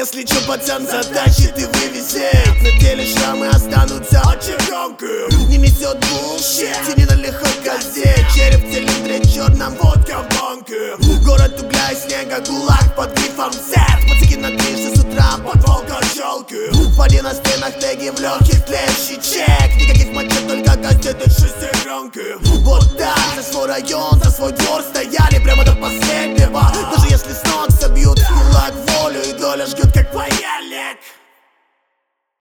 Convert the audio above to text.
Если чё, пацан затащит и вывезет, на теле шрамы останутся от чернёнка. Не несет булщит, тени на лихой козе, череп в цилиндре черном, водка в банке. Город угля и снега, гулаг под грифом Z. Пацаки на движется с утра, подвал качалки. Поди на стенах теги, в легких тлеющий чек. Никаких мачет, только газеты шестеренки. Вот так за свой район, за свой двор стояли